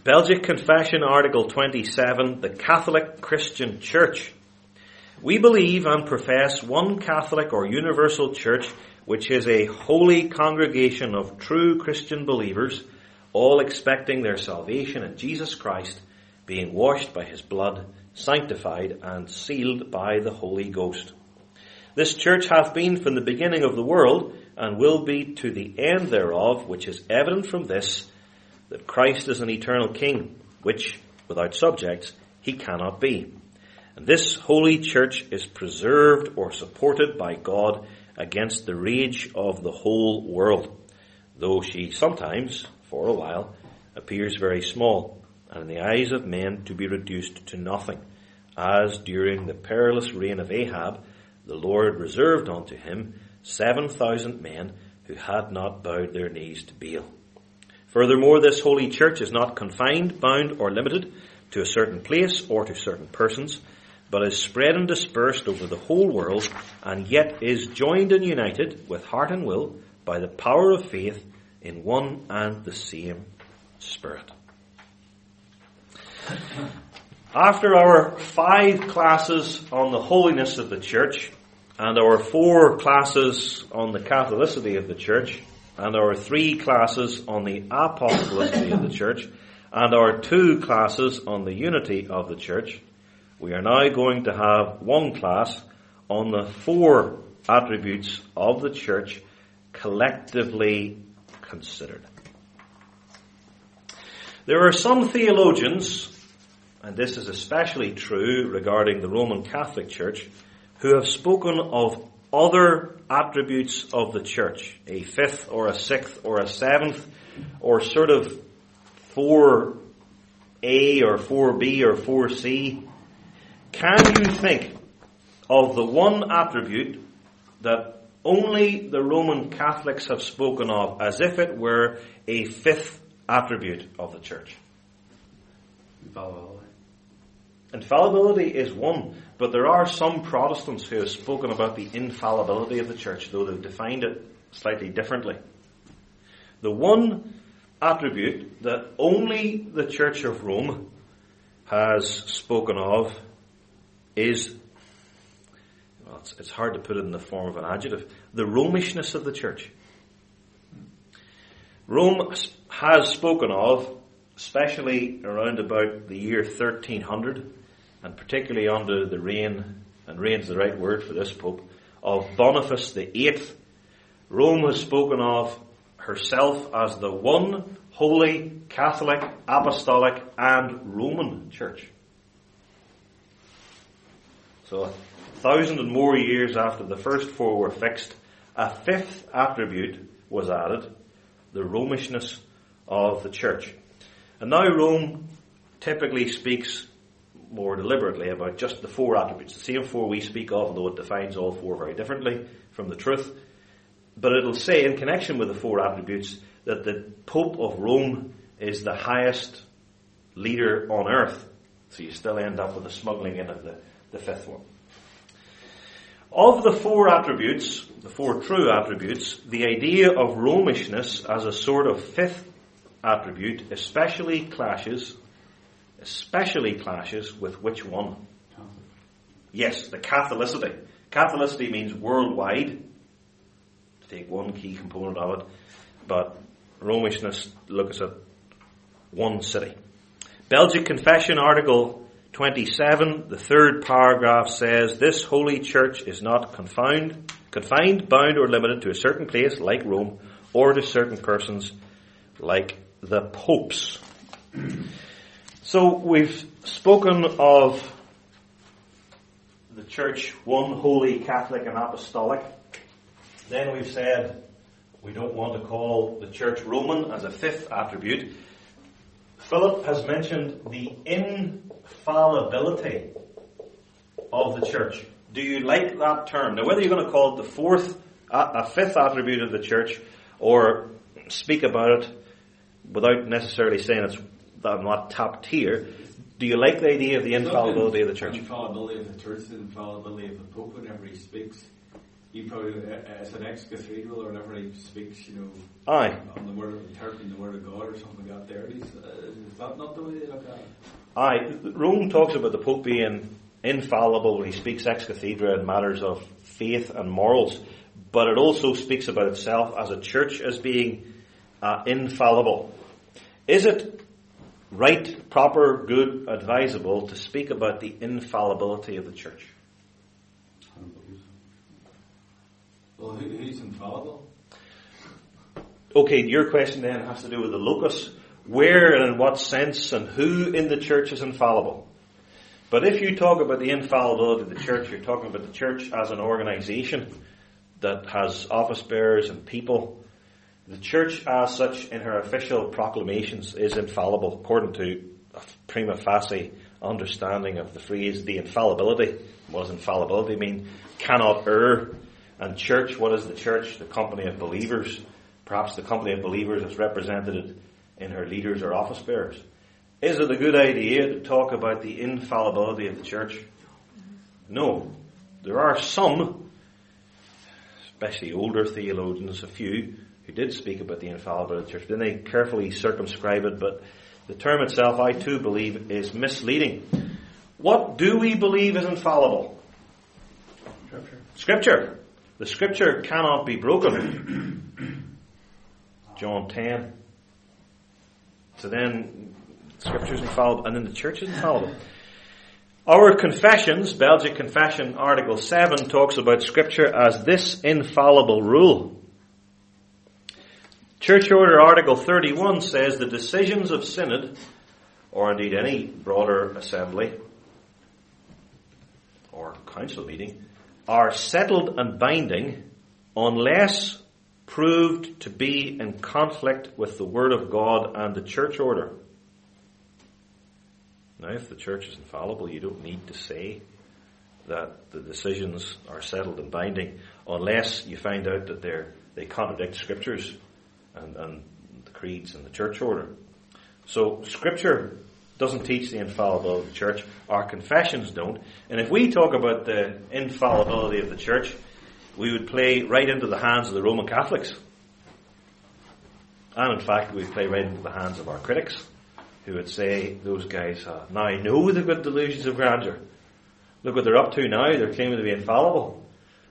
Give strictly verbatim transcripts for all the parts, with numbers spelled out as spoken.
Belgic Confession, Article twenty-seven, the Catholic Christian Church. We believe and profess one Catholic or universal church, which is a holy congregation of true Christian believers, all expecting their salvation in Jesus Christ, being washed by his blood, sanctified and sealed by the Holy Ghost. This church hath been from the beginning of the world, and will be to the end thereof, which is evident from this, that Christ is an eternal King, which, without subjects, he cannot be. And this holy church is preserved or supported by God against the rage of the whole world, though she sometimes, for a while, appears very small, and in the eyes of men to be reduced to nothing, as during the perilous reign of Ahab, the Lord reserved unto him seven thousand men who had not bowed their knees to Baal. Furthermore, this holy church is not confined, bound, or limited to a certain place or to certain persons, but is spread and dispersed over the whole world, and yet is joined and united with heart and will by the power of faith in one and the same Spirit. After our five classes on the holiness of the church, and our four classes on the Catholicity of the church, and our three classes on the apostolicity of the church, and our two classes on the unity of the church, we are now going to have one class on the four attributes of the church collectively considered. There are some theologians, and this is especially true regarding the Roman Catholic Church, who have spoken of other attributes of the church, a fifth or a sixth or a seventh, or sort of four A or four B or four C. Can you think of the one attribute that only the Roman Catholics have spoken of as if it were a fifth attribute of the church? Infallibility. Infallibility is one, but there are some Protestants who have spoken about the infallibility of the church, though they've defined it slightly differently. The one attribute that only the Church of Rome has spoken of is, well, it's, it's hard to put it in the form of an adjective, the Romishness of the church. Rome has spoken of, especially around about the year thirteen hundred, and particularly under the reign, and reign is the right word for this pope, of Boniface the Eighth. Rome has spoken of herself as the one holy, Catholic, Apostolic, and Roman church. So a thousand and more years after the first four were fixed, a fifth attribute was added, the Romishness of the church. And now Rome typically speaks more deliberately about just the four attributes, the same four we speak of, although it defines all four very differently from the truth. But it'll say, in connection with the four attributes, that the Pope of Rome is the highest leader on earth. So you still end up with the smuggling in of the, the fifth one. Of the four attributes, the four true attributes, the idea of Romishness as a sort of fifth attribute especially clashes especially clashes with which one? Yes, the Catholicity. Catholicity means worldwide, to take one key component of it, but Romishness looks at one city. Belgic Confession, Article twenty-seven, the third paragraph says, this holy church is not confined, confined, bound or limited to a certain place like Rome, or to certain persons like the popes. So we've spoken of the church, one holy, Catholic and Apostolic. Then we've said we don't want to call the church Roman as a fifth attribute. Philip has mentioned the infallibility of the church. Do you like that term? Now, whether you're going to call it the fourth, a fifth attribute of the church, or speak about it without necessarily saying it's not top tier, do you like the idea of the infallibility of the church? The infallibility of the church, the infallibility of the Pope whenever he speaks. he probably, as an ex-cathedral or whenever he speaks, you know, Aye. on the word of, interpreting the word of God or something like that there, he's, uh, is that not the way they look at it? Aye. Rome talks about the Pope being infallible when he speaks ex cathedra in matters of faith and morals, but it also speaks about itself as a church as being uh, infallible. Is it right, proper, good, advisable to speak about the infallibility of the church? I don't believe so. Well, who, who's infallible? Okay, your question then has to do with the locus. Where and in what sense and who in the church is infallible? But if you talk about the infallibility of the church, you're talking about the church as an organization that has office bearers and people. The church as such in her official proclamations is infallible according to a prima facie understanding of the phrase the infallibility. What does infallibility mean? Cannot err. And church, what is the church? The company of believers. Perhaps the company of believers is represented in her leaders or office bearers. Is it a good idea to talk about the infallibility of the church? No. There are some, especially older theologians, a few, who did speak about the infallibility of the church. Then they carefully circumscribe it, but the term itself, I too believe, is misleading. What do we believe is infallible? Scripture. Scripture. The Scripture cannot be broken. John ten. So then, Scripture is infallible, and then the church is infallible. Our confessions, Belgic Confession, Article seven, talks about Scripture as this infallible rule. Church Order Article thirty-one says the decisions of synod, or indeed any broader assembly or council meeting, are settled and binding unless proved to be in conflict with the Word of God and the church order. Now, if the church is infallible, you don't need to say that the decisions are settled and binding unless you find out that they're, they contradict Scriptures and, and the creeds and the church order. So, Scripture doesn't teach the infallibility of the church. Our confessions don't. And if we talk about the infallibility of the church, we would play right into the hands of the Roman Catholics. And in fact, we would play right into the hands of our critics, who would say, those guys uh, now know they've got delusions of grandeur. Look what they're up to now. They're claiming to be infallible.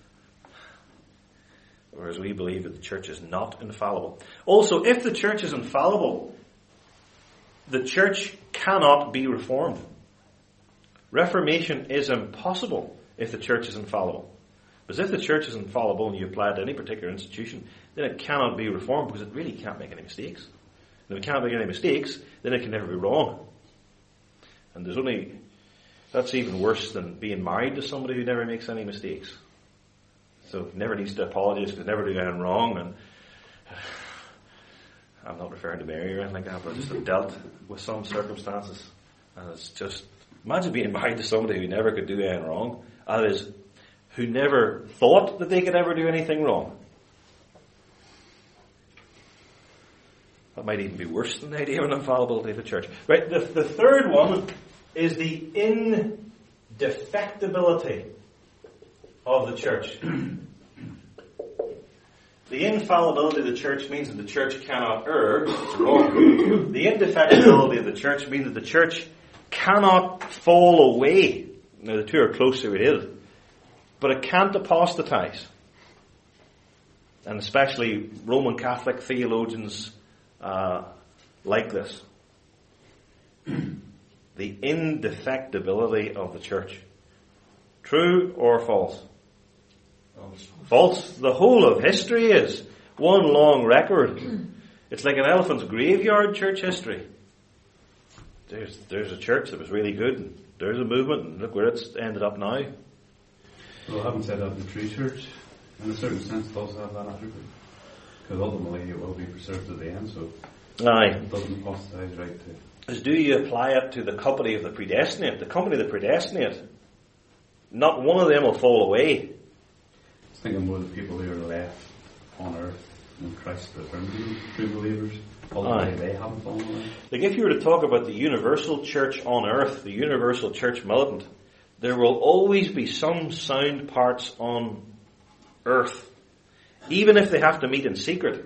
Whereas we believe that the church is not infallible. Also, if the church is infallible, the church cannot be reformed. Reformation is impossible if the church is infallible. Because if the church is infallible and you apply it to any particular institution, then it cannot be reformed because it really can't make any mistakes. And if it can't make any mistakes, then it can never be wrong. And there's only, that's even worse than being married to somebody who never makes any mistakes. So never needs to apologize because never do anything wrong. And I'm not referring to Mary or anything like that, but I just have dealt with some circumstances. And it's just, imagine being married to somebody who never could do anything wrong. That is, who never thought that they could ever do anything wrong. That might even be worse than the idea of an infallibility of the church. Right, the, the third one is the indefectibility of the church. The infallibility of the church means that the church cannot err. It's wrong. The indefectibility of the church means that the church cannot fall away. Now the two are closely related. But it can't apostatize. And especially Roman Catholic theologians uh, like this. The indefectibility of the church. True or false? False. False. The whole of history is one long record. It's like an elephant's graveyard, church history. There's there's a church that was really good, and there's a movement, and look where it's ended up now. Well, I haven't said that the true church, in a certain sense, does have that attribute. Because ultimately it will be preserved at the end, so Aye. it doesn't apostatize right to. As do you apply it to the company of the predestinate? The company of the predestinate, not one of them will fall away. I was thinking more of the people who are left on earth when Christ returned to them, true believers. Ultimately, they haven't fallen away. Like if you were to talk about the universal church on earth, the universal church militant, there will always be some sound parts on earth, even if they have to meet in secret.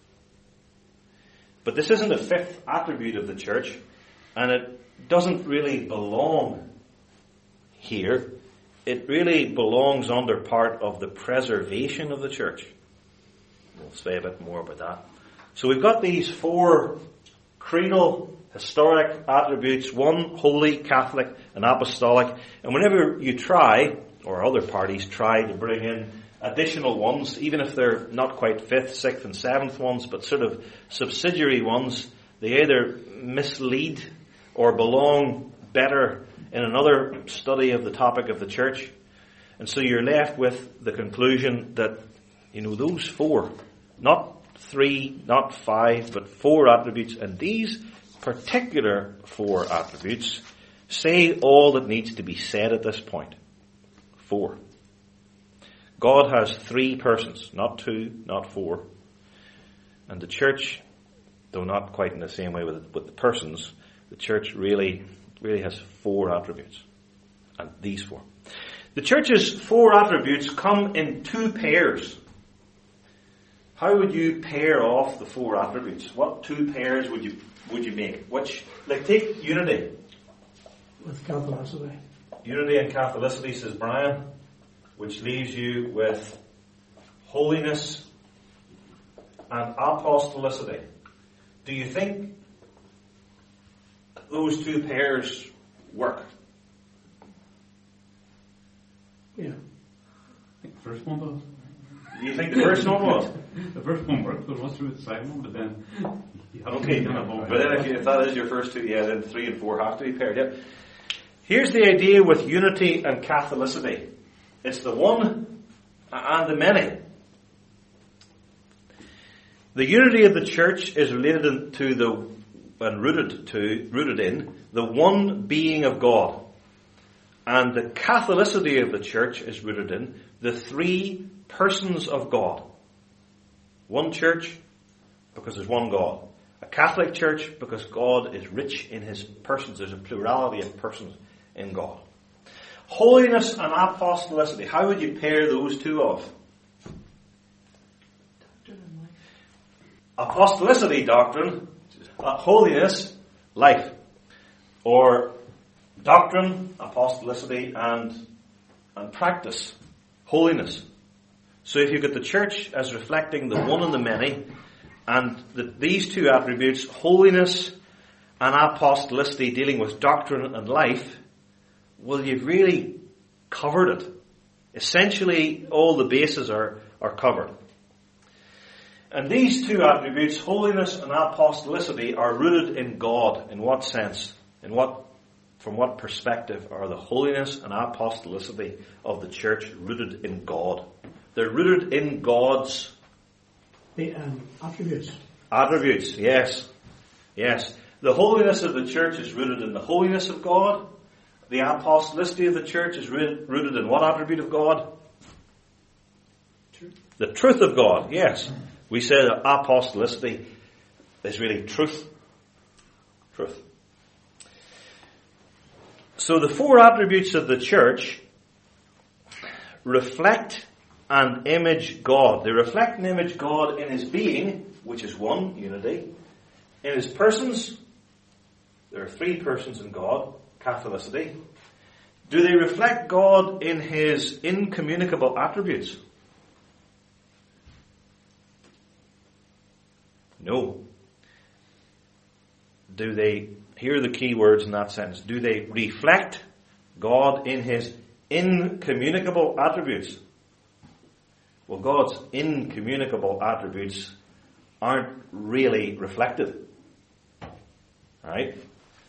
But this isn't a fifth attribute of the church, and it doesn't really belong here. It really belongs under part of the preservation of the church. We'll say a bit more about that. So we've got these four creedal, historic attributes: one, holy, Catholic, and apostolic. And whenever you try, or other parties try to bring in additional ones, even if they're not quite fifth, sixth, and seventh ones, but sort of subsidiary ones, they either mislead or belong better in another study of the topic of the church. And so you're left with the conclusion that, you know, those four, not three, not five, but four attributes, and these particular four attributes say all that needs to be said at this point. Four. God has three persons, not two, not four. And the church, though not quite in the same way with, with the persons, the church really, really has four attributes. And these four. The church's four attributes come in two pairs. How would you pair off the four attributes? What two pairs would you would you make? Which, like, take unity. With Catholicity. Unity and Catholicity, says Brian, which leaves you with holiness and apostolicity. Do you think those two pairs work? Yeah. I think the first one does. Do you think the first one was? The first one worked, but once through with the second one, but then you have Okay, to kind of but then if, you, if that is your first two, yeah, then three and four have to be paired. Yeah. Here's the idea with unity and Catholicity. It's the one and the many. The unity of the church is related to the and rooted to rooted in the one being of God. And the Catholicity of the church is rooted in the three persons of God. One church because there's one God. A Catholic church because God is rich in his persons. There's a plurality of persons in God. Holiness and apostolicity. How would you pair those two off? Apostolicity, doctrine. Uh, holiness, life. Or doctrine, apostolicity, and, and practice. Holiness. So if you get the church as reflecting the one and the many, and the, these two attributes, holiness and apostolicity, dealing with doctrine and life, well, you've really covered it. Essentially, all the bases are, are covered. And these two attributes, holiness and apostolicity, are rooted in God. In what sense? In what, from what perspective are the holiness and apostolicity of the church rooted in God? They're rooted in God's The um, attributes. Attributes, yes. Yes. The holiness of the church is rooted in the holiness of God. The apostolicity of the church is rooted in what attribute of God? Truth. The truth of God, yes. We say that apostolicity is really truth. Truth. So the four attributes of the church reflect and image God. They reflect and image God in his being, which is one, unity. In his persons, there are three persons in God, Catholicity. Do they reflect God in his incommunicable attributes? No. Do they, here are the key words in that sentence, do they reflect God in his incommunicable attributes? Well, God's incommunicable attributes aren't really reflected. Right?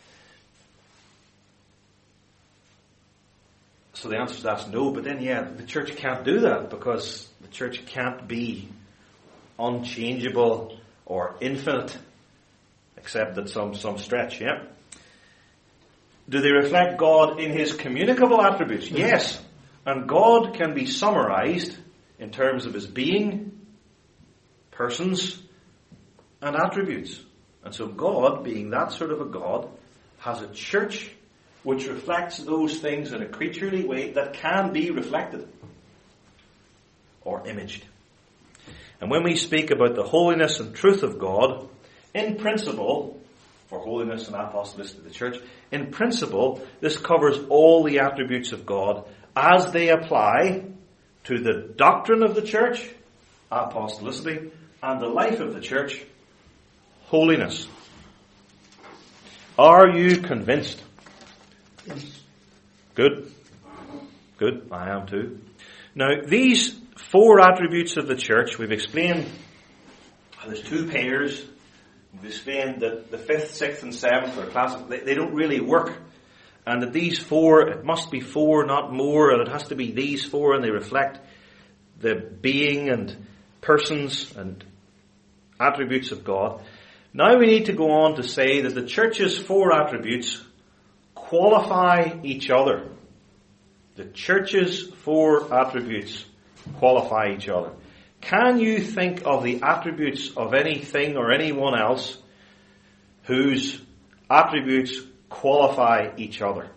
So the answer to that's no, but then yeah, the church can't do that because the church can't be unchangeable or infinite, except at some, some stretch, yeah? Do they reflect God in his communicable attributes? Yes. And God can be summarized in terms of his being, persons, and attributes. And so God, being that sort of a God, has a church which reflects those things in a creaturely way that can be reflected. or imaged. And when we speak about the holiness and truth of God, in principle, for holiness and apostolicity of the church, in principle, this covers all the attributes of God as they apply to the doctrine of the church, apostolicity, and the life of the church, holiness. Are you convinced? Yes. Good. Good. I am too. Now, these four attributes of the church, we've explained, there's two pairs. We've explained that the fifth, sixth, and seventh are classic. They, they don't really work. And that these four, it must be four, not more, and it has to be these four, and they reflect the being and persons and attributes of God. Now we need to go on to say that the church's four attributes qualify each other. The church's four attributes qualify each other. Can you think of the attributes of anything or anyone else whose attributes qualify each other?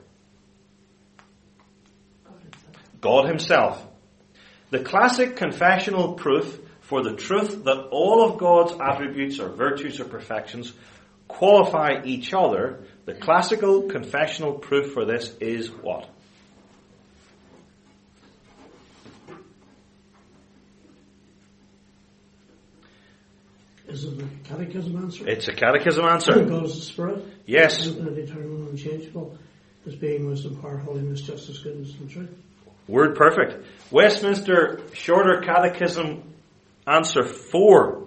God Himself. The classic confessional proof for the truth that all of God's attributes or virtues or perfections qualify each other, the classical confessional proof for this is what? Is it a catechism answer? It's a catechism answer. God is the Spirit. Yes. Infinite, eternal, and unchangeable. His being, wisdom, power, holiness, justice, goodness, and truth. Word perfect. Westminster Shorter Catechism answer four.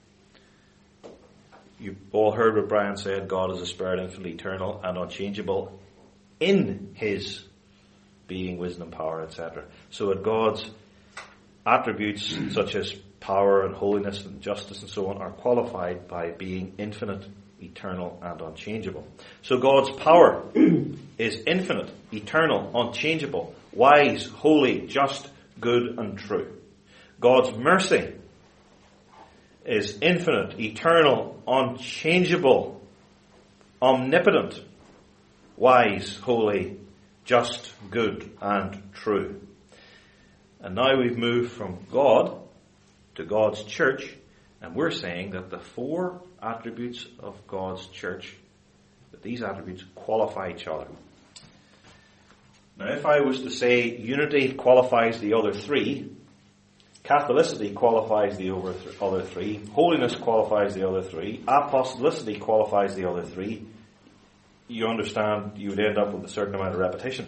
You all heard what Brian said. God is a Spirit, infinitely eternal and unchangeable in His being, wisdom, power, et cetera. So that God's attributes such as power and holiness and justice and so on are qualified by being infinite, eternal and unchangeable. So God's power is infinite, eternal, unchangeable, wise, holy, just, good and true. God's mercy is infinite, eternal, unchangeable, omnipotent, wise, holy, just, good and true. And now we've moved from God to God's church, and we're saying that the four attributes of God's church, that these attributes qualify each other. Now, if I was to say unity qualifies the other three, Catholicity qualifies the other three, holiness qualifies the other three, apostolicity qualifies the other three, you understand you would end up with a certain amount of repetition.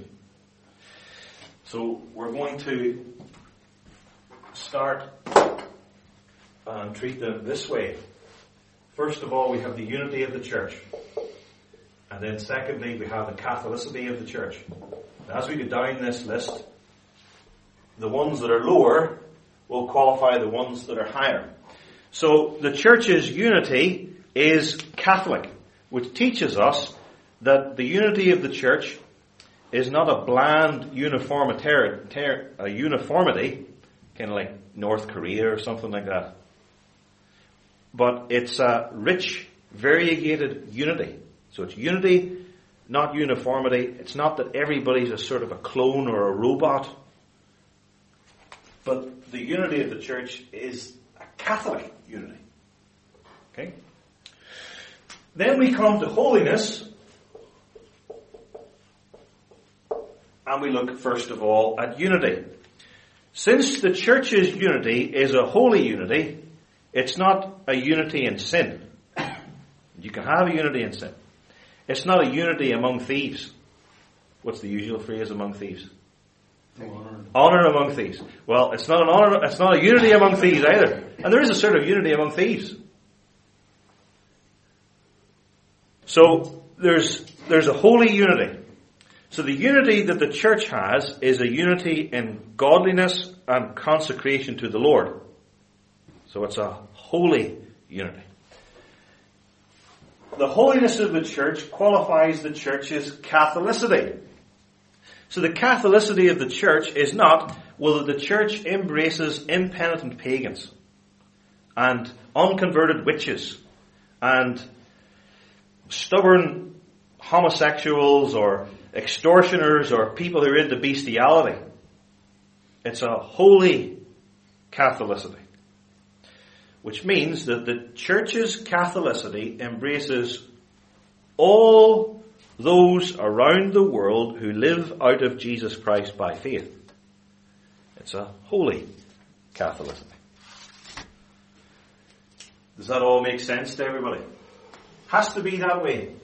So we're going to start and treat them this way. First of all, we have the unity of the church. And then secondly, we have the Catholicity of the church. As we go down this list, the ones that are lower will qualify the ones that are higher. So the church's unity is Catholic, which teaches us that the unity of the church is not a bland uniformity, a uniformity, kind of like North Korea or something like that. But it's a rich, variegated unity. So it's unity, not uniformity. It's not that everybody's a sort of a clone or a robot. But the unity of the church is a Catholic unity. Okay? Then we come to holiness. And we look first of all at unity. Since the church's unity is a holy unity, it's not a unity in sin. You can have a unity in sin. It's not a unity among thieves. What's the usual phrase among thieves? Honor. Honor among thieves. Well, it's not an honor. It's not a unity among thieves either. And there is a sort of unity among thieves. So there's there's a holy unity. So the unity that the church has is a unity in godliness and consecration to the Lord. So it's a holy unity. The holiness of the church qualifies the church's Catholicity. So the Catholicity of the church is not whether the church embraces impenitent pagans and unconverted witches and stubborn homosexuals or extortioners or people who are into bestiality. It's a holy Catholicity. Which means that the church's Catholicity embraces all those around the world who live out of Jesus Christ by faith. It's a holy Catholicity. Does that all make sense to everybody? Has to be that way.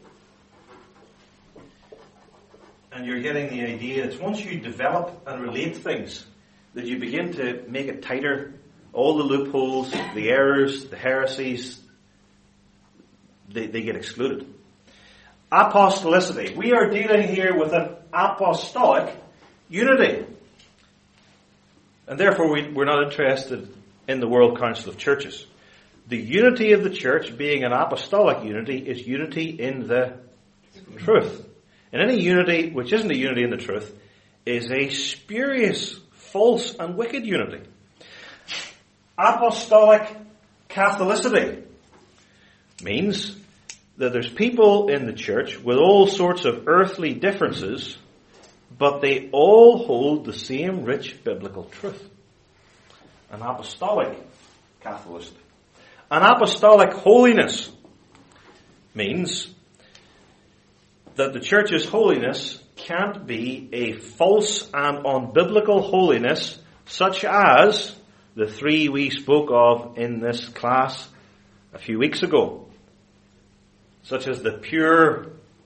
And you're getting the idea. It's once you develop and relate things that you begin to make it tighter. All the loopholes, the errors, the heresies, they, they get excluded. Apostolicity. We are dealing here with an apostolic unity. And therefore we, we're not interested in the World Council of Churches. The unity of the church, being an apostolic unity, is unity in the truth. And any unity which isn't a unity in the truth is a spurious, false and wicked unity. Apostolic Catholicity means that there's people in the church with all sorts of earthly differences, but they all hold the same rich biblical truth. An apostolic Catholicity. An apostolic holiness means that the church's holiness can't be a false and unbiblical holiness such as the three we spoke of in this class a few weeks ago. Such as the pure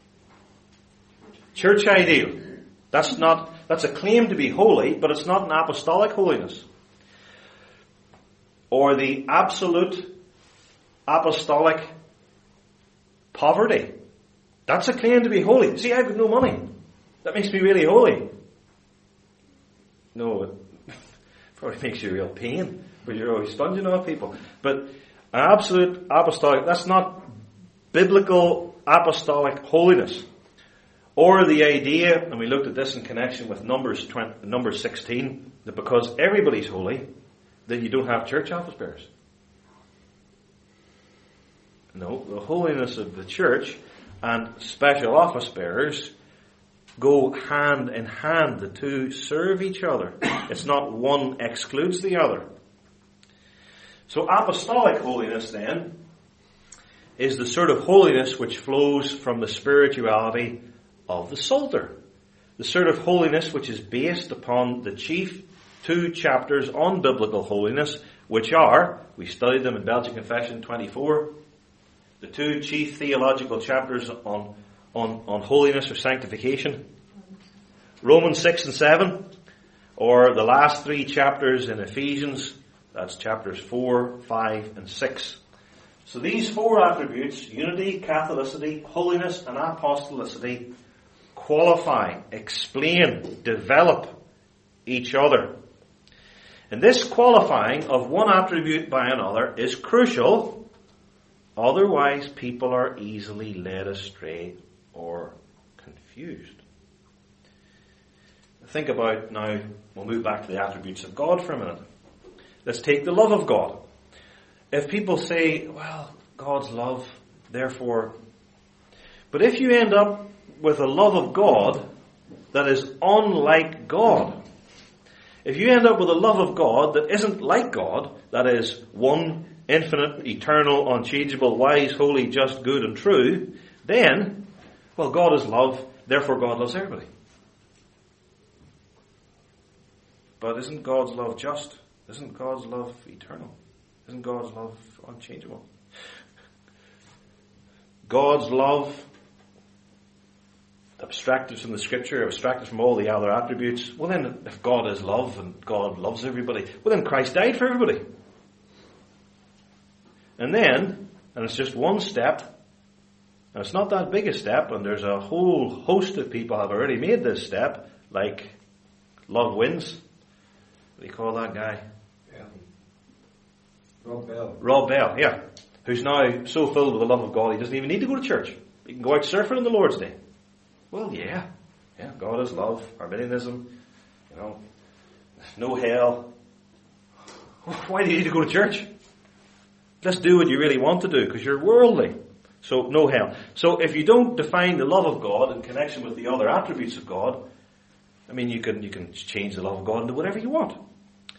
church ideal. That's not, that's a claim to be holy, but it's not an apostolic holiness. Or the absolute apostolic poverty. That's a claim to be holy. See, I've got no money. That makes me really holy. No, it probably makes you real pain, but you're always sponging on people. But an absolute apostolic, that's not biblical apostolic holiness. Or the idea, and we looked at this in connection with Numbers twenty, Numbers sixteen, that because everybody's holy, then you don't have church office bearers. No, the holiness of the church and special office bearers go hand in hand. The two serve each other. It's not one excludes the other. So apostolic holiness then is the sort of holiness which flows from the spirituality of the Psalter. The sort of holiness which is based upon the chief two chapters on biblical holiness, which are, we studied them in Belgian Confession twenty-four, the two chief theological chapters on, on, on holiness or sanctification, Romans six and seven, or the last three chapters in Ephesians, that's chapters four, five, and six. So these four attributes, unity, Catholicity, holiness, and apostolicity, qualify, explain, develop each other. And this qualifying of one attribute by another is crucial, otherwise people are easily led astray or confused. Think about now, we'll move back to the attributes of God for a minute. Let's take the love of God. If people say, well, God's love, therefore... But if you end up with a love of God that is unlike God, if you end up with a love of God that isn't like God, that is one, infinite, eternal, unchangeable, wise, holy, just, good, and true, then, well, God is love, therefore God loves everybody. But isn't God's love just? Isn't God's love eternal? Isn't God's love unchangeable? God's love, abstracted from the Scripture, abstracted from all the other attributes, well then, if God is love and God loves everybody, well then Christ died for everybody. And then, and it's just one step, and it's not that big a step, and there's a whole host of people have already made this step, like Love Wins. What do you call that guy? Yeah. Rob Bell. Rob Bell, yeah. Who's now so filled with the love of God, he doesn't even need to go to church. He can go out surfing on the Lord's Day. Well, yeah. Yeah, God is love, Arminianism, you know, no hell. Why do you need to go to church? Just do what you really want to do, because you're worldly. So, no hell. So, if you don't define the love of God in connection with the other attributes of God, I mean, you can you can change the love of God into whatever you want.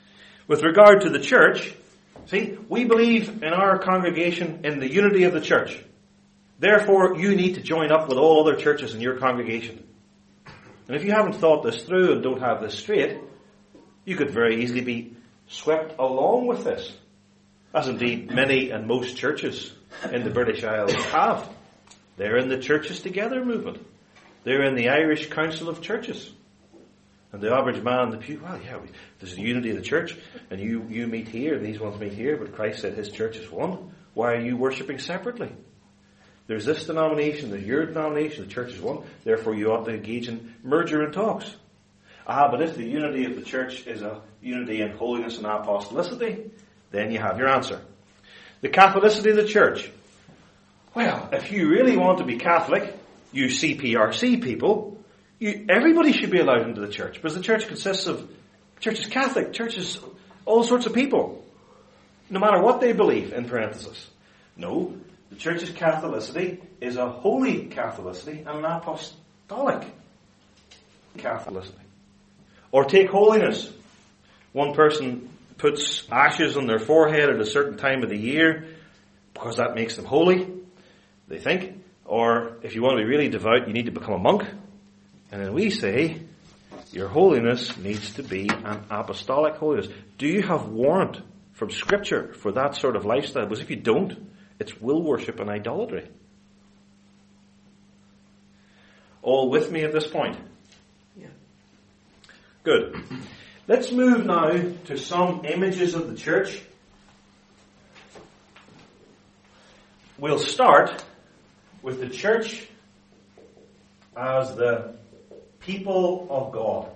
With regard to the church, see, we believe in our congregation in the unity of the church. Therefore, you need to join up with all other churches in your congregation. And if you haven't thought this through and don't have this straight, you could very easily be swept along with this, as indeed many and most churches in the British Isles have. They're in the Churches Together movement. They're in the Irish Council of Churches. And the average man in the pew, well, yeah, we, there's the unity of the church, and you, you meet here, and these ones meet here, but Christ said his church is one. Why are you worshipping separately? There's this denomination, there's your denomination, the church is one, therefore you ought to engage in merger and talks. Ah, but if the unity of the church is a unity in holiness and apostolicity, then you have your answer. The Catholicity of the church. Well, if you really want to be Catholic, you C P R C people, you, everybody should be allowed into the church, because the church consists of, church is Catholic, church is all sorts of people, no matter what they believe, in parenthesis. No, the church's Catholicity is a holy Catholicity and an apostolic Catholicity. Or take holiness. One person puts ashes on their forehead at a certain time of the year because that makes them holy, they think. Or if you want to be really devout, you need to become a monk. And then we say, your holiness needs to be an apostolic holiness. Do you have warrant from Scripture for that sort of lifestyle? Because if you don't, it's will worship and idolatry. All with me at this point? Yeah. Good. Let's move now to some images of the church. We'll start with the church as the people of God.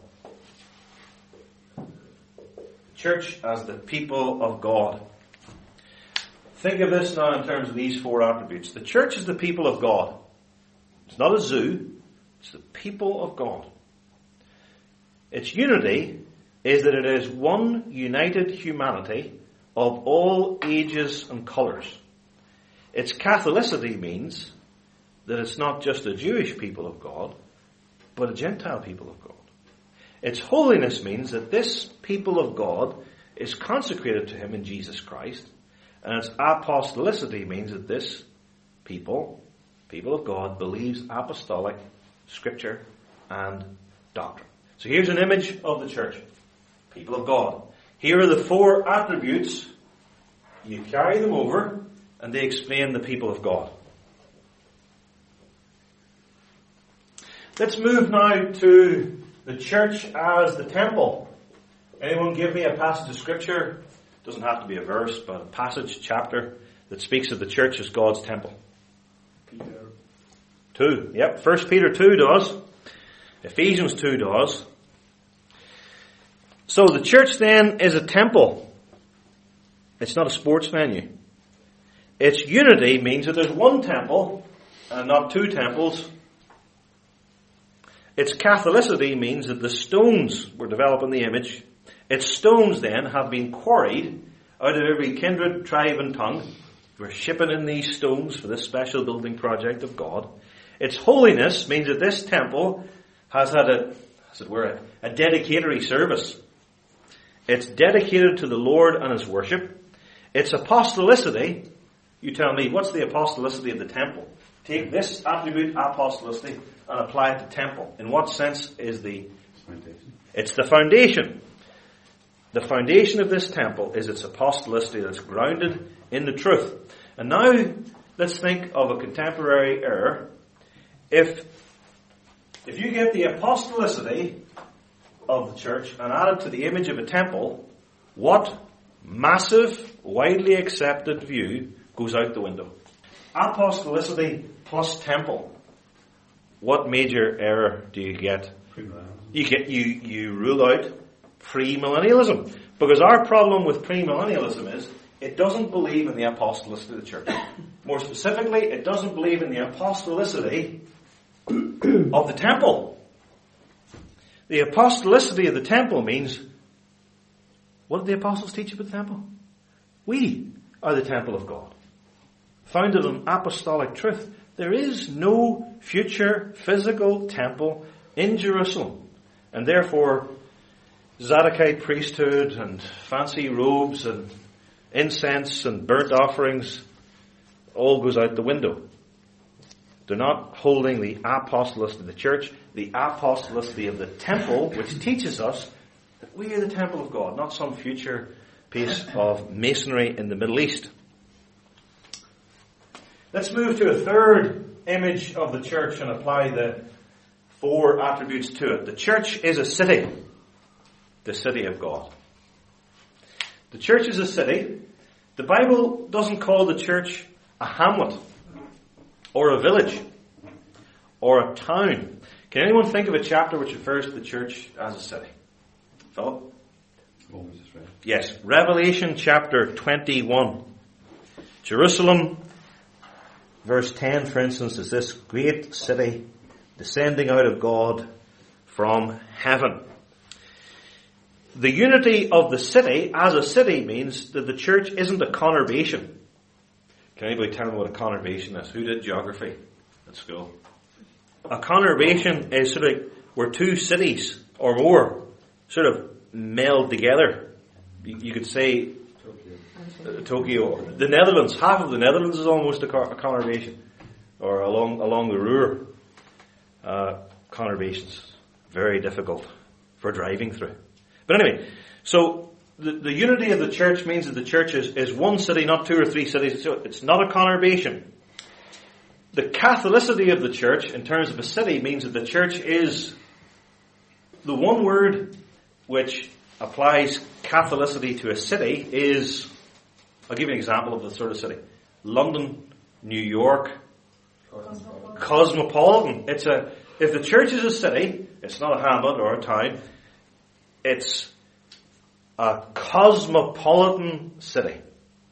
Church as the people of God. Think of this now in terms of these four attributes. The church is the people of God. It's not a zoo. It's the people of God. Its unity is that it is one united humanity of all ages and colours. Its Catholicity means that it's not just a Jewish people of God, but a Gentile people of God. Its holiness means that this people of God is consecrated to Him in Jesus Christ, and its apostolicity means that this people, people of God, believes apostolic scripture and doctrine. So here's an image of the church. People of God. Here are the four attributes. You carry them over, and they explain the people of God. Let's move now to the church as the temple. Anyone give me a passage of scripture? It doesn't have to be a verse, but a passage, chapter, that speaks of the church as God's temple. Peter. Two. Yep. First Peter two does. Ephesians two does. So the church then is a temple. It's not a sports venue. Its unity means that there's one temple and not two temples. Its Catholicity means that the stones, we're developing the image, its stones then have been quarried out of every kindred, tribe and tongue. We're shipping in these stones for this special building project of God. Its holiness means that this temple has had a, as it were, a dedicatory service. It's dedicated to the Lord and His worship. Its apostolicity, you tell me, what's the apostolicity of the temple? Take this attribute, apostolicity, and apply it to temple. In what sense is the... Foundation. It's the foundation. The foundation of this temple is its apostolicity that's grounded in the truth. And now, let's think of a contemporary error. If, if you get the apostolicity of the church and add it to the image of a temple, what massive, widely accepted view goes out the window? Apostolicity plus temple. What major error do you get? You get you you rule out premillennialism, because our problem with premillennialism is it doesn't believe in the apostolicity of the church. More specifically, it doesn't believe in the apostolicity of the temple. The apostolicity of the temple means, what did the apostles teach about the temple? We are the temple of God, founded on apostolic truth. There is no future physical temple in Jerusalem, and therefore Zadokite priesthood and fancy robes and incense and burnt offerings all goes out the window. They're not holding the apostolicity of the church, the apostolicity of the temple, which teaches us that we are the temple of God, not some future piece of masonry in the Middle East. Let's move to a third image of the church and apply the four attributes to it. The church is a city, the city of God. The church is a city. The Bible doesn't call the church a hamlet or a village or a town. Can anyone think of a chapter which refers to the church as a city? Philip? Yes, Revelation chapter twenty-one. Jerusalem, verse ten, for instance, is this great city descending out of God from heaven. The unity of the city as a city means that the church isn't a conurbation. Can anybody tell me what a conurbation is? Who did geography at school? A conurbation is sort of where two cities or more sort of meld together. You, you could say Tokyo. Tokyo. The Netherlands, half of the Netherlands is almost a, a conurbation. Or along along the Ruhr. Uh, conurbations. Very difficult for driving through. But anyway, so the, the unity of the church means that the church is, is one city, not two or three cities. So it's not a conurbation. The Catholicity of the church, in terms of a city, means that the church is the one word which applies Catholicity to a city is, I'll give you an example of the sort of city. London, New York, Cosmopolitan. Cosmopolitan. It's a, if the church is a city, it's not a hamlet or a town, it's a cosmopolitan city.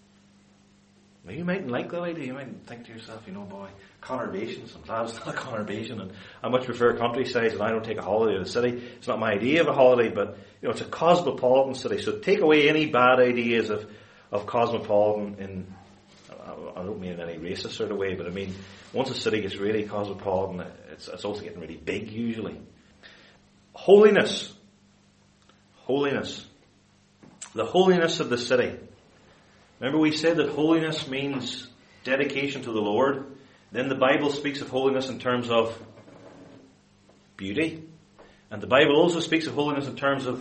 Now, you mightn't like that idea. You might think to yourself, you know, boy, conurbations, I'm glad it's not a conurbation, and I much prefer countryside, and I don't take a holiday in the city. It's not my idea of a holiday, but, you know, it's a cosmopolitan city. So take away any bad ideas of, of cosmopolitan in, I don't mean in any racist sort of way, but I mean, once a city gets really cosmopolitan, it's, it's also getting really big usually. Holiness. Holiness. The holiness of the city. Remember we said that holiness means dedication to the Lord. Then the Bible speaks of holiness in terms of beauty. And the Bible also speaks of holiness in terms of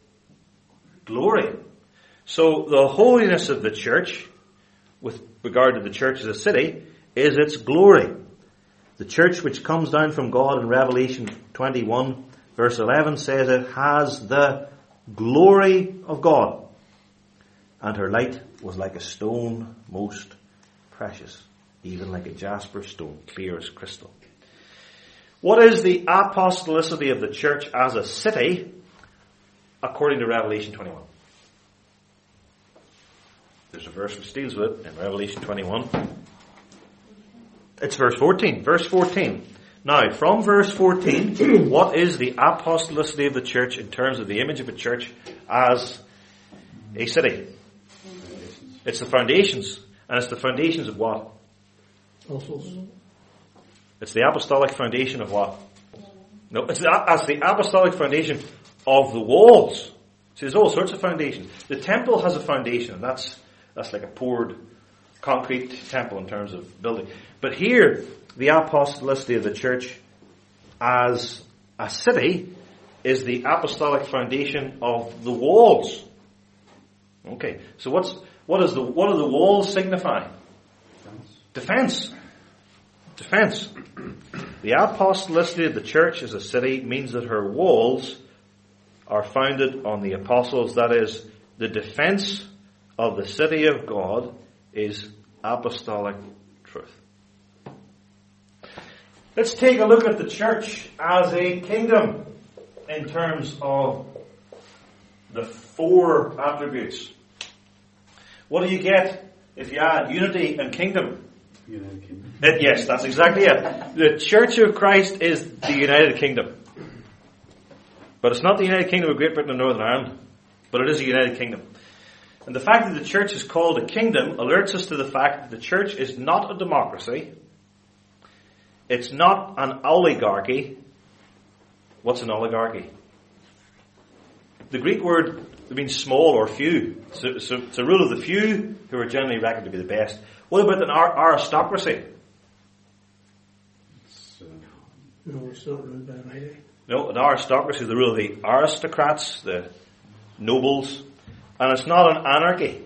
glory. So the holiness of the church, with regard to the church as a city, is its glory. The church which comes down from God in Revelation twenty-one, verse eleven, says it has the glory of God. And her light was like a stone most precious, even like a jasper stone, clear as crystal. What is the apostolicity of the church as a city, according to Revelation twenty-one? There's a verse which deals with it in Revelation twenty-one. It's verse fourteen. Verse fourteen. Now, from verse fourteen, what is the apostolicity of the church in terms of the image of a church as a city? It's the foundations. And it's the foundations of what? Apostles. It's the apostolic foundation of what? No, it's the, it's the apostolic foundation of the walls. See, there's all sorts of foundations. The temple has a foundation, and that's that's like a poured concrete temple in terms of building. But here, the apostolicity of the church as a city is the apostolic foundation of the walls. Okay, so what's what is the what do the walls signify? Defense. Defense. The apostolicity of the church as a city means that her walls are founded on the apostles. That is, the defense of the city of God is apostolic truth. Let's take a look at the church as a kingdom in terms of the four attributes. What do you get if you add unity and kingdom? United Kingdom. It, yes, that's exactly it. The Church of Christ is the United Kingdom. But it's not the United Kingdom of Great Britain and Northern Ireland, but it is the United Kingdom. And the fact that the church is called a kingdom alerts us to the fact that the church is not a democracy. It's not an oligarchy. What's an oligarchy? the Greek word means small or few. So, so it's a rule of the few who are generally reckoned to be the best. What about an ar- aristocracy? It's, uh, No, it's not ruled by an idea. No, an aristocracy is the rule of the aristocrats, the nobles, and it's not an anarchy.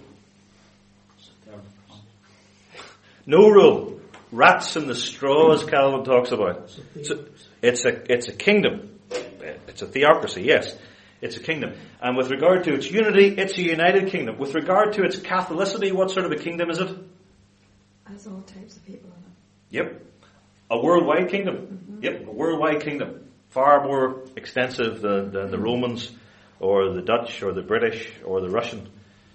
No rule. Rats in the straw, as Calvin talks about. So it's a it's a kingdom. It's a theocracy, yes. It's a kingdom. And with regard to its unity, it's a united kingdom. With regard to its Catholicity, what sort of a kingdom is it? Has all types of people in it. Yep. A worldwide kingdom. Mm-hmm. Yep, a worldwide kingdom. Far more extensive than, than the Romans or the Dutch or the British or the Russian.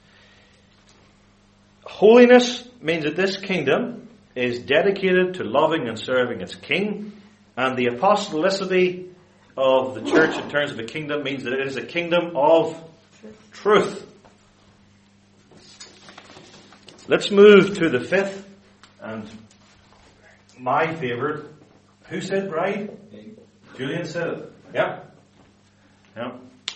Holiness means that this kingdom is dedicated to loving and serving its king, and the apostolicity of the church in terms of a kingdom means that it is a kingdom of truth. Let's move to the fifth and my favourite. Who said bride? Julian said it. Yeah. Yeah.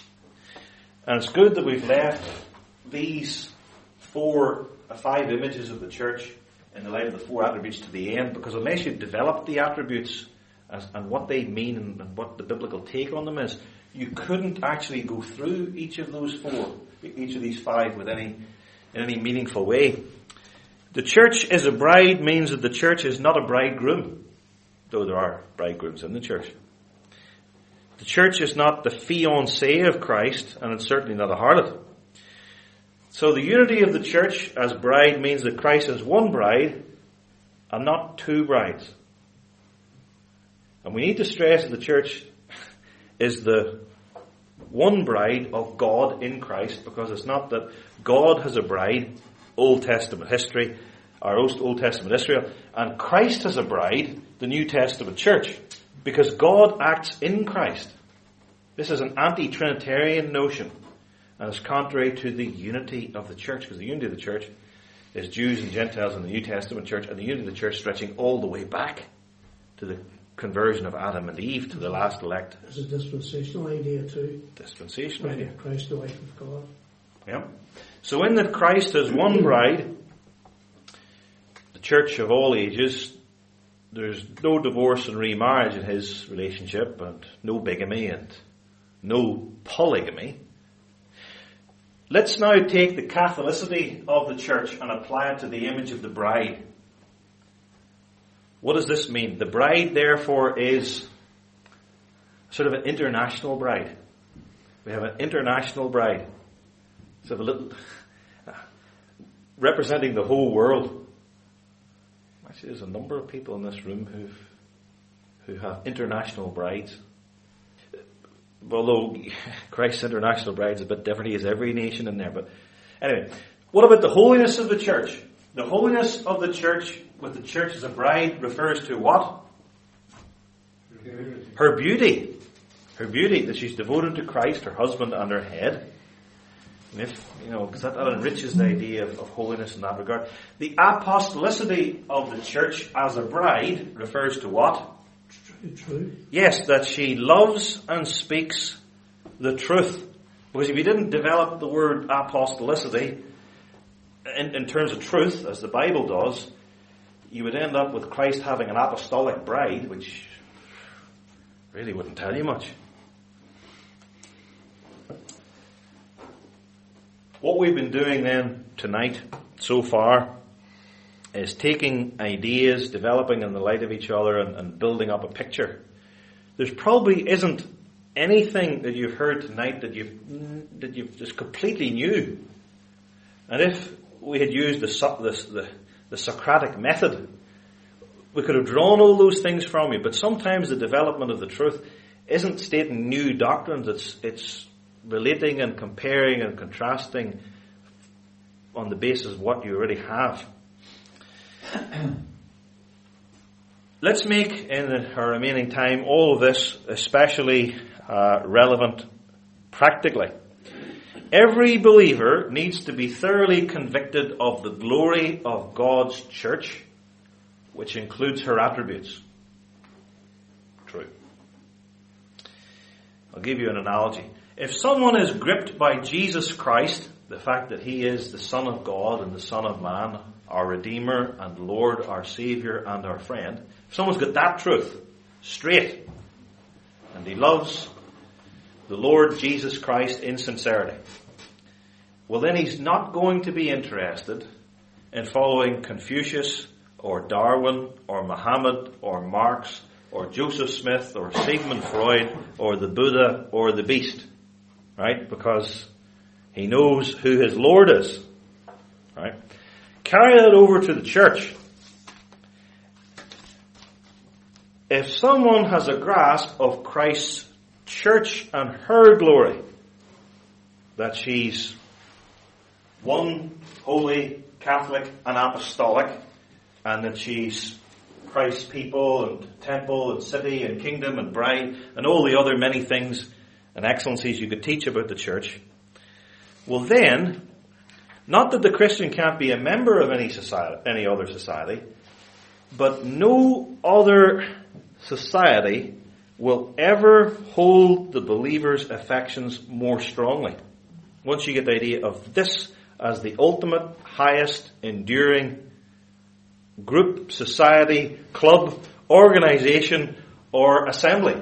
And it's good that we've left these four, uh, five images of the church in the light of the four attributes to the end, because unless you've developed the attributes as, and what they mean and, and what the biblical take on them is, you couldn't actually go through each of those four, each of these five, with any in any meaningful way. The church is a bride means that the church is not a bridegroom, though there are bridegrooms in the church. The church is not the fiancée of Christ, and it's certainly not a harlot. So the unity of the church as bride means that Christ is one bride and not two brides. And we need to stress that the church is the one bride of God in Christ, because it's not that God has a bride, Old Testament history, our Old Testament Israel, and Christ has a bride, the New Testament church, because God acts in Christ. This is an anti-Trinitarian notion, and it's contrary to the unity of the church, because the unity of the church is Jews and Gentiles in the New Testament church, and the unity of the church stretching all the way back to the conversion of Adam and Eve, to the last elect. There's a dispensational idea too. Dispensational idea. Christ, the wife of God. Yeah. So in that Christ is one bride, the church of all ages, there's no divorce and remarriage in his relationship, and no bigamy and no polygamy. Let's now take the Catholicity of the church and apply it to the image of the bride. What does this mean? The bride, therefore, is sort of an international bride. We have an international bride. So a little representing the whole world. Actually, there's a number of people in this room who've who have international brides. Although Christ's international bride is a bit different, he has every nation in there. But anyway, what about the holiness of the church? The holiness of the church, with the church as a bride, refers to what? Her beauty. Her beauty, that she's devoted to Christ, her husband, and her head. And if, you know, because that, that enriches the idea of, of holiness in that regard. The apostolicity of the church as a bride refers to what? True, true. Yes, that she loves and speaks the truth. Because if you didn't develop the word apostolicity in, in terms of truth, as the Bible does, you would end up with Christ having an apostolic bride, which really wouldn't tell you much. What we've been doing then tonight so far is taking ideas, developing in the light of each other, and, and building up a picture. There's probably isn't anything that you've heard tonight that you've that you've just completely new. And if we had used the the, the the Socratic method, we could have drawn all those things from you. But sometimes the development of the truth isn't stating new doctrines. It's it's relating and comparing and contrasting on the basis of what you already have. Let's make, in our remaining time, all of this especially uh, relevant practically. Every believer needs to be thoroughly convicted of the glory of God's church, which includes her attributes. True. I'll give you an analogy. If someone is gripped by Jesus Christ, the fact that he is the Son of God and the Son of Man, our Redeemer and Lord, our Saviour and our friend, if someone's got that truth straight, and he loves the Lord Jesus Christ in sincerity, well then he's not going to be interested in following Confucius or Darwin or Muhammad or Marx or Joseph Smith or Sigmund Freud or the Buddha or the beast. Right? Because he knows who his Lord is. Right? Carry that over to the church. If someone has a grasp of Christ's church and her glory, that she's one, holy, Catholic and apostolic, and that she's Christ's people and temple and city and kingdom and bride and all the other many things and excellencies you could teach about the church, well then, not that the Christian can't be a member of any society, any other society, but no other society will ever hold the believer's affections more strongly. Once you get the idea of this as the ultimate, highest, enduring group, society, club, organization, or assembly.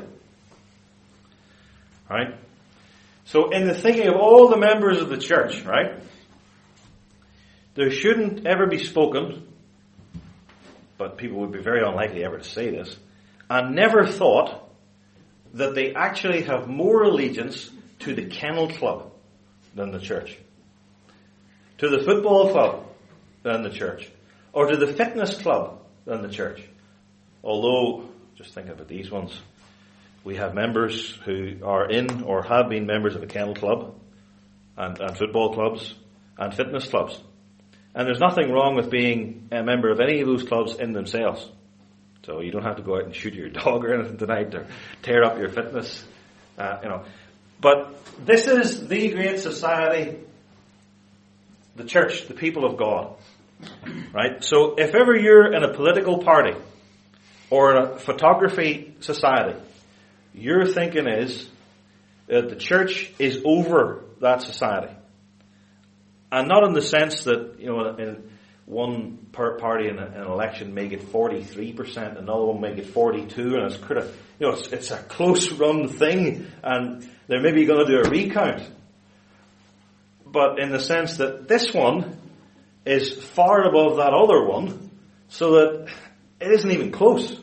Right? So in the thinking of all the members of the church, right, there shouldn't ever be spoken, but people would be very unlikely ever to say this, and never thought that they actually have more allegiance to the kennel club than the church, to the football club than the church, or to the fitness club than the church. Although, just think about these ones, we have members who are in or have been members of a kennel club and, and football clubs and fitness clubs. And there's nothing wrong with being a member of any of those clubs in themselves. So you don't have to go out and shoot your dog or anything tonight or tear up your fitness, uh, you know. But this is the great society, the church, the people of God. Right? So if ever you're in a political party or in a photography society, your thinking is that the church is over that society. And not in the sense that, you know, in one party in, a, in an election may get forty-three percent, another one may get forty-two, and it's kind of, you know, it's, it's a close run thing, and they're maybe going to do a recount. But in the sense that this one is far above that other one, so that it isn't even close.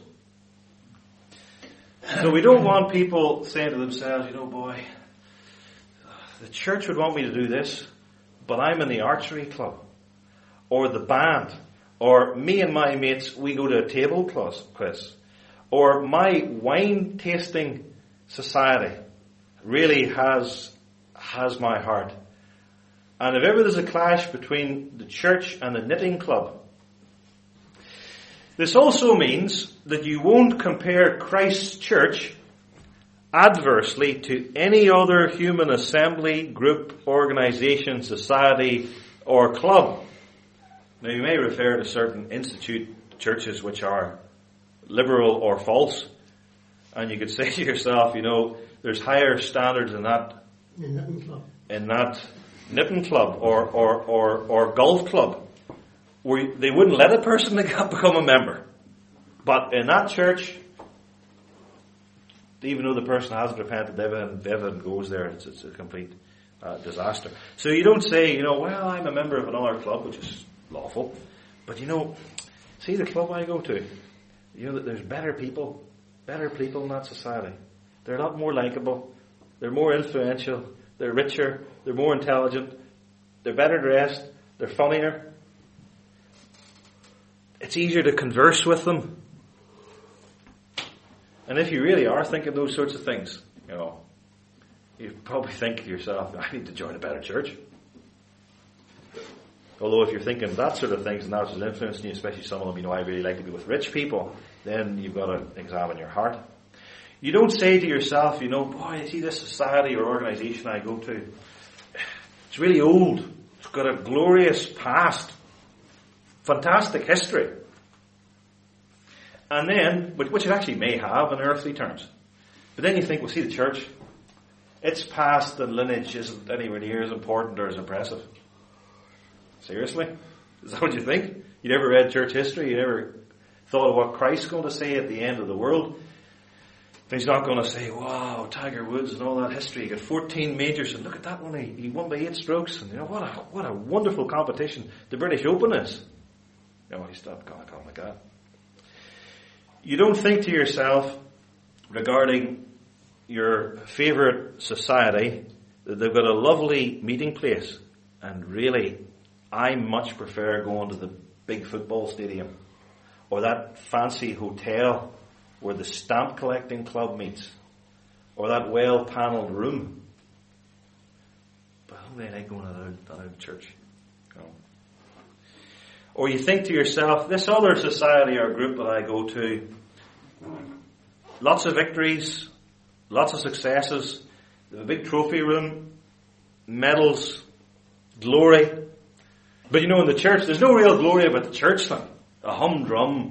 So we don't want people saying to themselves, you know, boy, the church would want me to do this, but I'm in the archery club, or the band, or me and my mates, we go to a table quiz, or my wine tasting society really has has my heart. And if ever there's a clash between the church and the knitting club, this also means that you won't compare Christ's church adversely to any other human assembly, group, organization, society, or club. Now you may refer to certain institute churches which are liberal or false, and you could say to yourself, you know, there's higher standards in that in knitting club, in that knitting club or or or, or golf club, where they wouldn't let a person become a member. But in that church, even though the person hasn't repented, everything, everything goes there. It's, it's a complete uh, disaster. So you don't say, you know, well, I'm a member of another club, which is lawful, but you know, see the club I go to, you know that there's better people, better people in that society. They're a lot more likable. They're more influential. They're richer. They're more intelligent. They're better dressed. They're funnier. It's easier to converse with them. And if you really are thinking those sorts of things, you know, you probably think to yourself, I need to join a better church. Although if you're thinking that sort of things and that's what's influencing you, especially some of them, you know, I really like to be with rich people, then you've got to examine your heart. You don't say to yourself, you know, boy, you see this society or organization I go to, it's really old. It's got a glorious past. Fantastic history. And then, which it actually may have in earthly terms. But then you think, well, see the church, its past and lineage isn't anywhere near as important or as impressive. Seriously? Is that what you think? You never read church history? You never thought of what Christ's going to say at the end of the world? He's not going to say, wow, Tiger Woods and all that history. He got fourteen majors, and look at that one. He, he won by eight strokes. And you know, what a, what a wonderful competition the British Open is. No, he's not going to come like that. You don't think to yourself regarding your favourite society that they've got a lovely meeting place, and really, I much prefer going to the big football stadium or that fancy hotel where the stamp collecting club meets, or that well panelled room. But I don't like going to that, that church. No. Or you think to yourself, this other society or group that I go to, lots of victories, lots of successes, a big trophy room, medals, glory. But you know, in the church, there's no real glory about the church thing. A humdrum.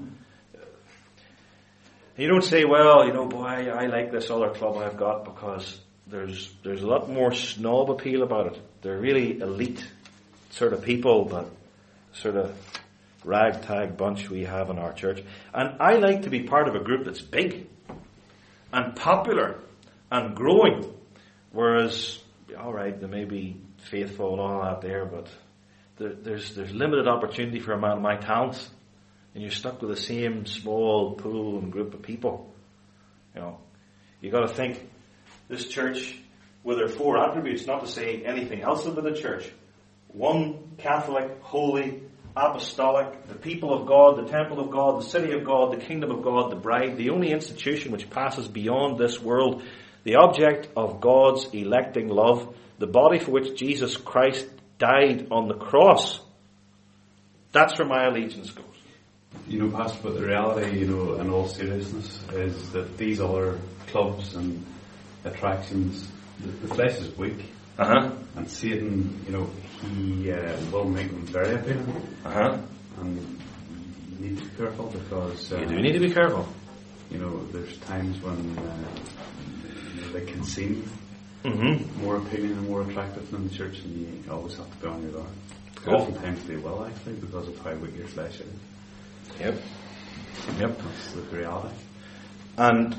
You don't say, well, you know, boy, I, I like this other club I've got because there's there's a lot more snob appeal about it. They're really elite sort of people, but sort of ragtag bunch we have in our church. And I like to be part of a group that's big and popular and growing. Whereas, all right, they may be faithful and all that there, but there, there's there's limited opportunity for a man of my talents. And you're stuck with the same small pool and group of people. You know, you got to think this church with their four attributes, not to say anything else about the church. One, Catholic, holy, apostolic, the people of God, the temple of God, the city of God, the kingdom of God, the bride, the only institution which passes beyond this world, the object of God's electing love, the body for which Jesus Christ died on the cross. That's where my allegiance goes. You know, Pastor, but the reality, you know, in all seriousness, is that these other clubs and attractions, the, the flesh is weak. Uh-huh. And Satan, you know, he uh, will make them very appealing. Uh-huh. And you need to be careful because... Uh, you do need to be careful. You know, there's times when uh, you know, they can seem mm-hmm. more appealing and more attractive than the church, and you always have to be on your guard. Good. Oftentimes they will, actually, because of how weak your flesh is. Yep. Yep. That's the reality. And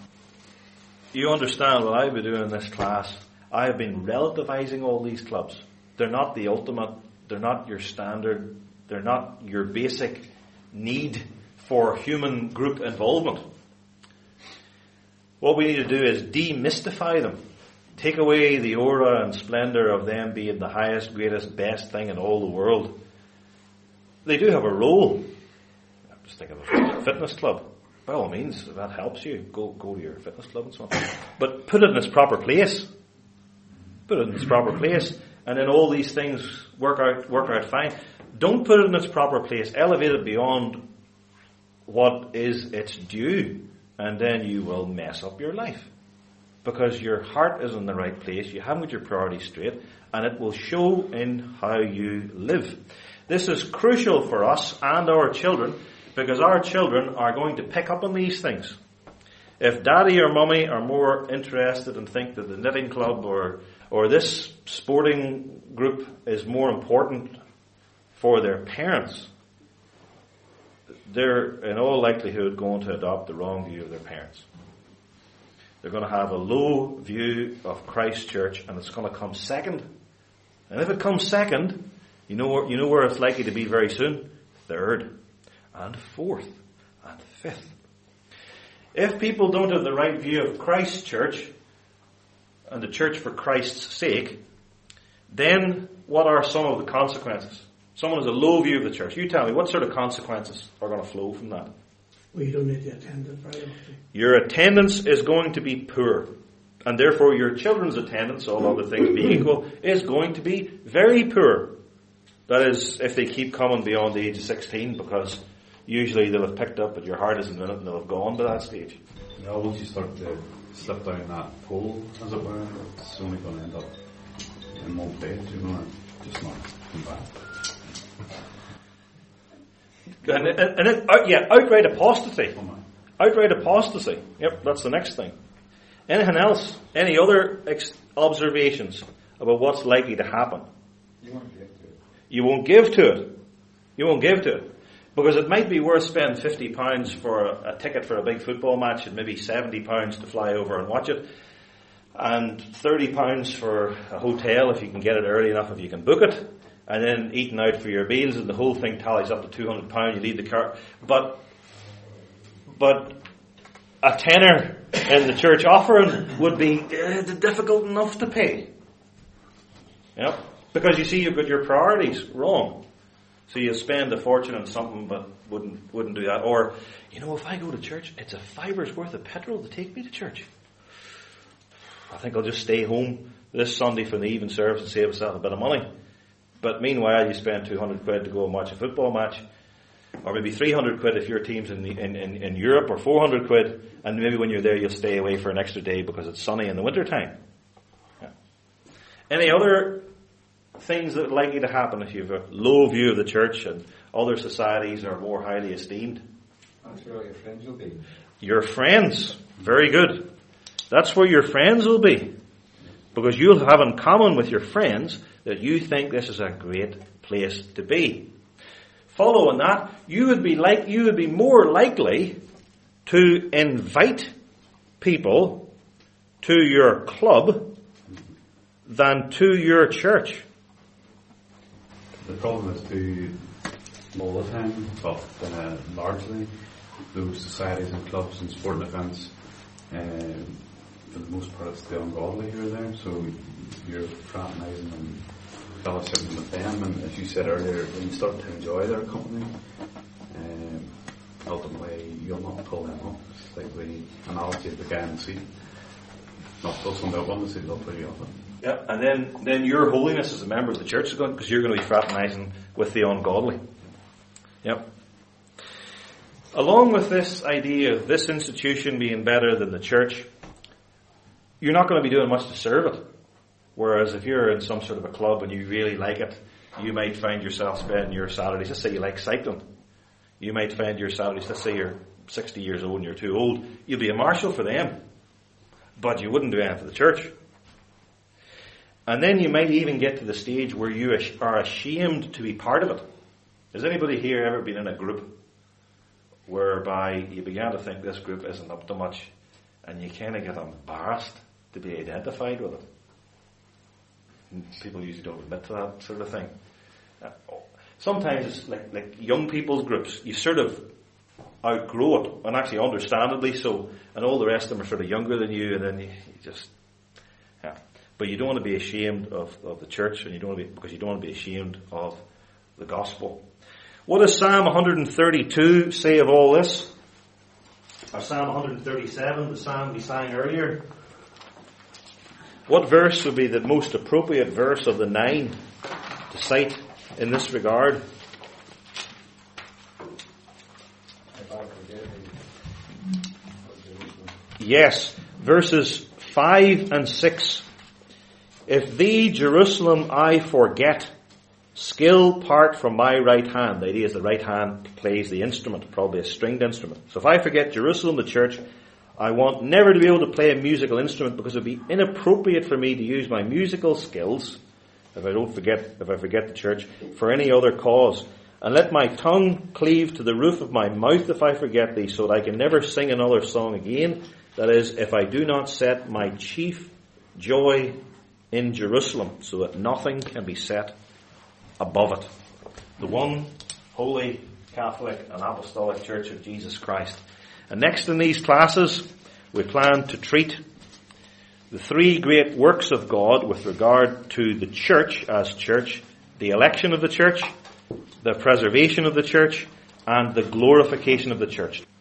you understand what I've been doing in this class. I have been relativizing all these clubs. They're not the ultimate. They're not your standard. They're not your basic need for human group involvement. What we need to do is demystify them. Take away the aura and splendor of them being the highest, greatest, best thing in all the world. They do have a role. Just think of a fitness club. By all means, if that helps you, go go to your fitness club and so on. But put it in its proper place. Put it in its proper place, and then all these things work out work out fine. Don't put it in its proper place. Elevate it beyond what is its due, and then you will mess up your life. Because your heart is in the right place, you haven't got your priorities straight, and it will show in how you live. This is crucial for us and our children, because our children are going to pick up on these things. If daddy or mummy are more interested and think that the knitting club or or this sporting group is more important for their parents, they're in all likelihood going to adopt the wrong view of their parents. They're going to have a low view of Christ Church, and it's going to come second. And if it comes second, you know where, you know where it's likely to be very soon? Third. And fourth, and fifth. If people don't have the right view of Christ's church, and the church for Christ's sake, then what are some of the consequences? Someone has a low view of the church. You tell me, what sort of consequences are going to flow from that? Well, you don't need to attend it very often. Your attendance is going to be poor. And therefore your children's attendance, all other things being equal, is going to be very poor. That is, if they keep coming beyond the age of sixteen, because usually they'll have picked up, but your heart isn't in it, and they'll have gone to that stage. You know, once you start to slip down that pole, as it were, it's only going to end up in one place. You're going to just not come back. And, and, and it, out, yeah, outright apostasy. Outright apostasy. Yep, that's the next thing. Anything else? Any other ex- observations about what's likely to happen? You won't give to it. You won't give to it. You won't give to it. Because it might be worth spending fifty pounds for a, a ticket for a big football match and maybe seventy pounds to fly over and watch it. And thirty pounds for a hotel if you can get it early enough, if you can book it. And then eating out for your meals, and the whole thing tallies up to two hundred pounds. You leave the car. But, but a tenner in the church offering would be uh, difficult enough to pay. Yep. Because you see, you've got your priorities wrong. So you spend a fortune on something, but wouldn't wouldn't do that. Or, you know, if I go to church, it's a fiver's worth of petrol to take me to church. I think I'll just stay home this Sunday for the evening service and save myself a bit of money. But meanwhile, you spend two hundred quid to go and watch a football match, or maybe three hundred quid if your team's in, the, in, in, in Europe, or four hundred quid, and maybe when you're there you'll stay away for an extra day because it's sunny in the winter time. Yeah. Any other things that are likely to happen if you have a low view of the church and other societies are more highly esteemed? That's where all your friends will be. Your friends. Very good. That's where your friends will be. Because you'll have in common with your friends that you think this is a great place to be. Following that, you would be like you would be more likely to invite people to your club than to your church. The problem is to all the time, but uh, largely those societies and clubs and sporting events, uh, for the most part it's the ungodly who are there, so you're fraternising and fellowshipping with them, and as you said earlier, when you start to enjoy their company, um, ultimately you'll not pull them up. It's like the analogy of the guy in the seat. Not pull somebody up on the seat, they'll pull you up. Yeah, and then, then your holiness as a member of the church is going, because you're going to be fraternising with the ungodly. Yep. Along with this idea of this institution being better than the church, you're not going to be doing much to serve it. Whereas if you're in some sort of a club and you really like it, you might find yourself spending your Saturdays, let's say you like cycling, you might find your Saturdays, let's say you're sixty years old and you're too old, you'll be a marshal for them, but you wouldn't do anything for the church. And then you might even get to the stage where you are ashamed to be part of it. Has anybody here ever been in a group whereby you began to think this group isn't up to much and you kind of get embarrassed to be identified with it? And people usually don't admit to that sort of thing. Sometimes, like like young people's groups, you sort of outgrow it, and actually understandably so, and all the rest of them are sort of younger than you, and then you, you just... Yeah. But you don't want to be ashamed of, of the church, and you don't want to be, because you don't want to be ashamed of the gospel. What does Psalm one thirty-two say of all this? Or Psalm one thirty-seven, the psalm we sang earlier. What verse would be the most appropriate verse of the nine to cite in this regard? Yes, verses five and six. If thee, Jerusalem, I forget, skill part from my right hand. The idea is the right hand plays the instrument, probably a stringed instrument. So if I forget Jerusalem, the church, I want never to be able to play a musical instrument, because it would be inappropriate for me to use my musical skills, if I don't forget, if I forget the church, for any other cause. And let my tongue cleave to the roof of my mouth if I forget thee, so that I can never sing another song again. That is, if I do not set my chief joy in Jerusalem, so that nothing can be set above it. The one holy, Catholic and Apostolic Church of Jesus Christ. And next in these classes, we plan to treat the three great works of God with regard to the church as church, the election of the church, the preservation of the church, and the glorification of the church.